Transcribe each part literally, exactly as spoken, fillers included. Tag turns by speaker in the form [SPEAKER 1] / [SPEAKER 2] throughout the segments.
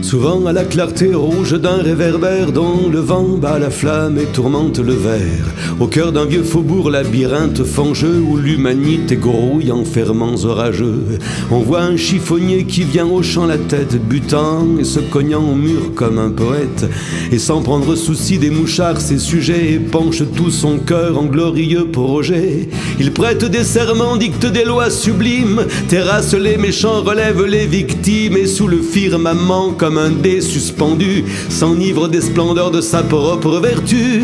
[SPEAKER 1] Souvent à la clarté rouge d'un réverbère dont le vent bat la flamme et tourmente le verre. Au cœur d'un vieux faubourg labyrinthe fangeux où l'humanité grouille en ferments orageux. On voit un chiffonnier qui vient hochant la tête, butant et se cognant au mur comme un poète. Et sans prendre souci des mouchards, ses sujets épanche tout son cœur en glorieux projet. Il prête des serments, dicte des lois sublimes, terrasse les méchants, relève les victimes, et sous le firmament comme un dé suspendu, s'enivre des splendeurs de sa propre vertu.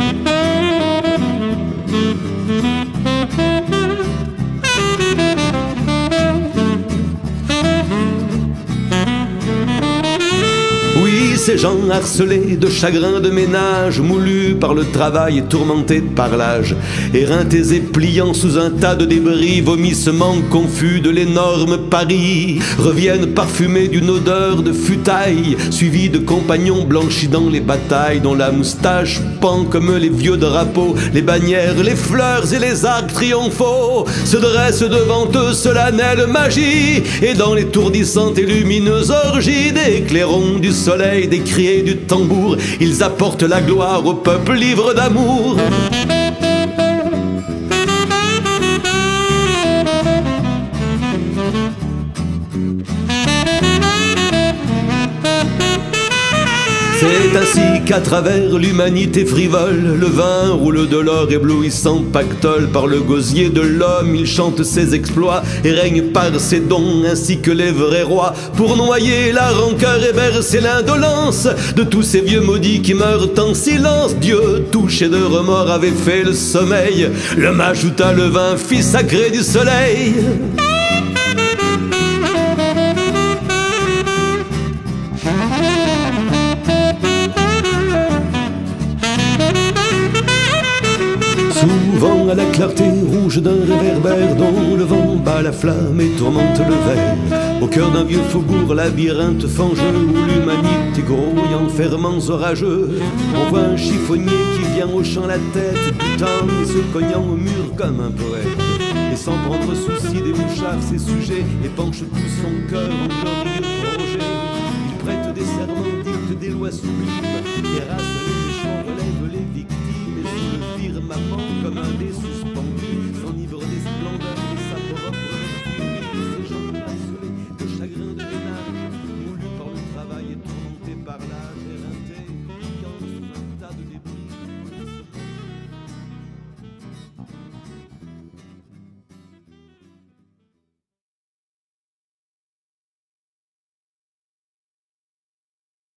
[SPEAKER 1] Ces gens harcelés de chagrin de ménage, moulus par le travail et tourmentés par l'âge, éreintés et pliant sous un tas de débris, vomissements confus de l'énorme Paris, reviennent parfumés d'une odeur de futaille, suivis de compagnons blanchis dans les batailles, dont la moustache pend comme les vieux drapeaux, les bannières, les fleurs et les arcs triomphaux se dressent devant eux, solennelle magie, et dans l'étourdissante et lumineuse orgie des clairons du soleil, des cris et du tambour, ils apportent la gloire au peuple ivre d'amour. C'est ainsi qu'à travers l'humanité frivole, le vin roule de l'or éblouissant pactole. Par le gosier de l'homme, il chante ses exploits et règne par ses dons ainsi que les vrais rois, pour noyer la rancœur et verser l'indolence de tous ces vieux maudits qui meurent en silence. Dieu, touché de remords, avait fait le sommeil. L'homme ajouta le vin, fils sacré du soleil. Souvent à la clarté rouge d'un réverbère dont le vent bat la flamme et tourmente le verre. Au cœur d'un vieux faubourg labyrinthe fangeux où l'humanité grouille en ferments orageux. On voit un chiffonnier qui vient hochant la tête, butant et se cognant au mur comme un poète. Et sans prendre souci des mouchards, ses sujets épanche tout son cœur en glorieux projet. Il prête des serments, dicte des lois sublimes, terrasse les méchants, relève les victimes, et sous le firmament comme un dé suspendu, s'enivre des splendeurs